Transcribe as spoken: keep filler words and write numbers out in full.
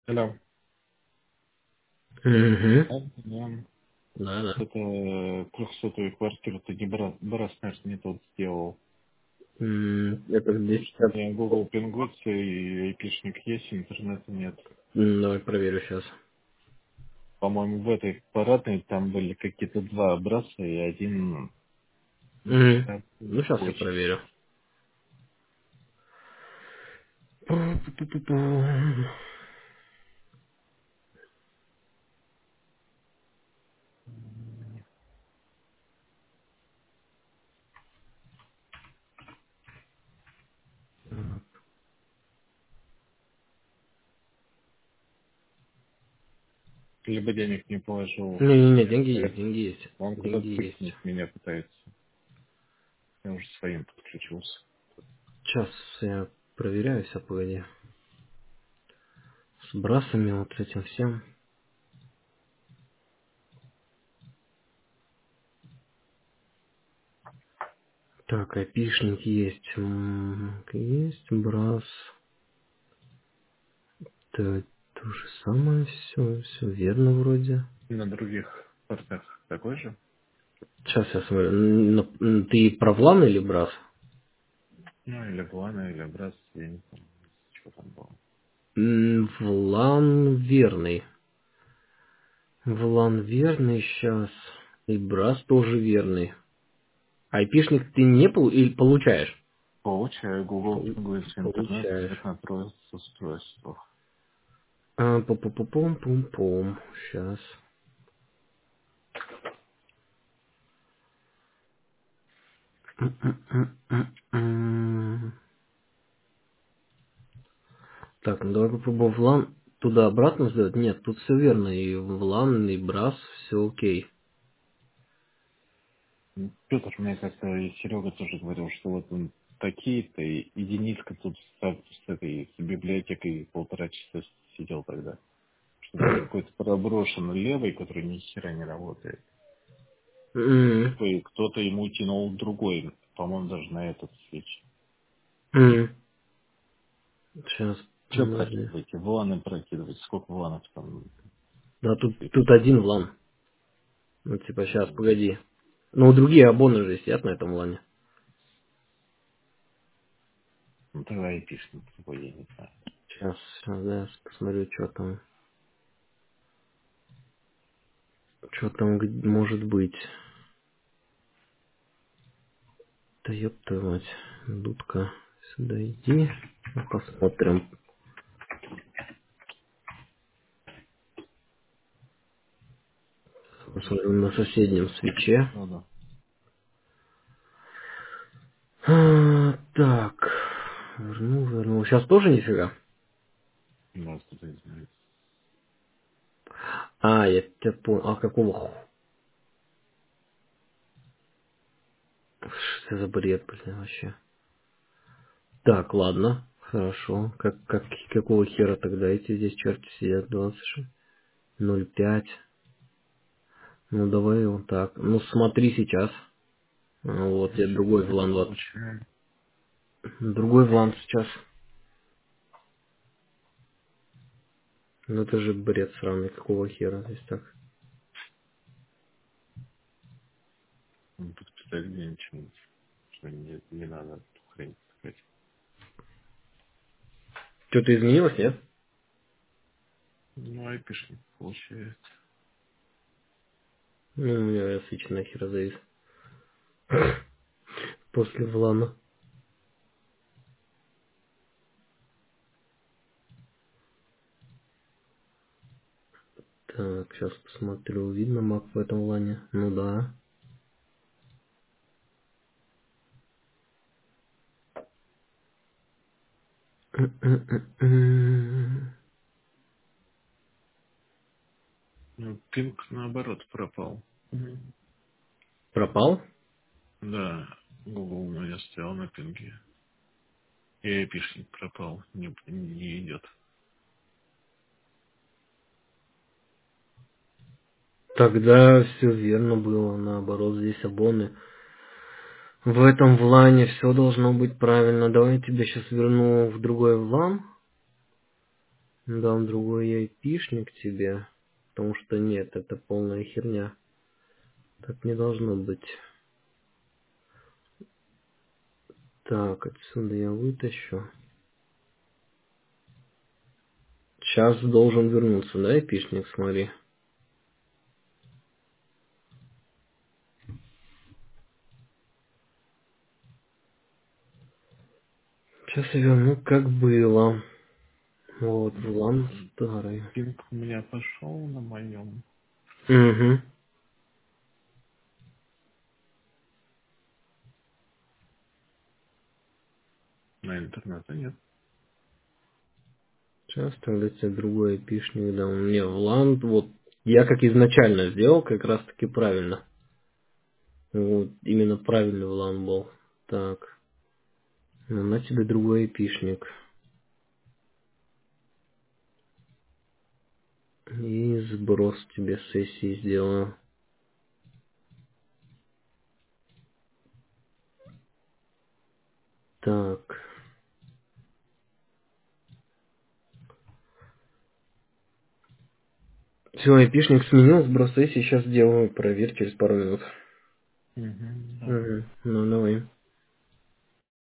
Алло. Угу. Да, да. Да, да. Это трехсотую квартиру ты не брат, брат, наверное, не тот сделал. М, Это Потому здесь что у сейчас. меня Google пингуется и айпишник есть, интернета нет. М, Давай проверю сейчас. По-моему, в этой парадной там были какие-то два образца и один Угу. да, Ну, сейчас я очень. проверю. Либо денег не положил. Не-не-не, Нет, деньги есть, наверное. деньги есть. Он куда-то Деньги есть. тыкнуть меня пытается. Я уже своим подключился. Сейчас я проверяю все, погоди. С брасами, вот с этим всем. Так, айпишник есть. М, Есть брас. Да, то же самое все, все верно вроде. На других портах такой же? Сейчас я смотрю. М, на- м, Ты про влан или брас? Ну, или Блана, или Брас, я не помню, что там было. М, Влан верный. Влан верный сейчас. И Брас тоже верный. Айпишник ты не пол- или получаешь? Получаю Google Пол- пингуется интернет, Получаешь. свет на трое с устройствах. А, пум-пум-пум-пум. Сейчас. Так, ну давай попробуем влан туда-обратно сделать. Нет, тут все верно. И влан, и брас, все окей. М, Петр мне как-то и Серега тоже говорил, что вот он такие-то, и единица тут с, с этой с библиотекой полтора часа сидел тогда. Что там какой-то проброшенный левый, который ни хера не работает. М, И кто-то ему тянул другой, по-моему, даже на этот свеч. м. Сейчас, Че подожди. прокидываете? Вуланы прокидывать. Сколько вуланов там? Да, тут, тут один влан. Ну, типа, сейчас, погоди. Ну, другие абоны же сидят на этом влане. Ну, тогда и пишем, какой я не знаю. Сейчас, сейчас, да, я посмотрю, что там. Что там г- может быть. Да ёб твою мать. Дудка, сюда иди. Посмотрим. Посмотрим на соседнем свече. Ну да. А, так. Вернул, вернул. Сейчас тоже нифига. У нас тут изменится. А, я тебя понял. А какого ху... Что это за бред, блин, вообще. Так, ладно. Хорошо. Как, как, какого хера тогда эти здесь черти сидят? двадцать шесть ноль пять. Ну, давай вот так. Ну, смотри сейчас. А, Вот, я Сейчас другой это влан, вот. получаем. Другой влан сейчас. Ну, это же бред сраный. Какого хера здесь так? Ну, тут кстати, где-нибудь, что не, не надо эту хрень сказать. Что-то изменилось, нет? Ну, айпишник получается. Ну, у меня свич нахер завис. После влана. Так, сейчас посмотрю. Видно маг в этом влане? Ну да. Ну, пинг наоборот пропал. Мгм. Пропал? Да, Google у меня стоял на пинге. И айпишник пропал, не, не идет. Тогда все верно было, наоборот, здесь абоны. В этом влане все должно быть правильно. Давай я тебя сейчас верну в другой влан. Дам другой айпишник тебе, потому что нет, это полная херня. Так не должно быть. Так, отсюда я вытащу. Сейчас должен вернуться, да, айпишник, смотри. Сейчас я верну, как было. Вот, влан старый. Пинг у меня пошел на моем. Угу. На интернета нет. Сейчас тогда тебе другой айпишник дам. Не, влан, вот, я как изначально сделал, как раз таки правильно. Вот, именно правильный влан был. Так, ну, на тебе другой айпишник. И сброс тебе сессии сделаю. Так. Все, айпишник сменил, сброс сессии сейчас сделаю. Проверь через пару минут. Угу, давай. Угу. Ну, давай.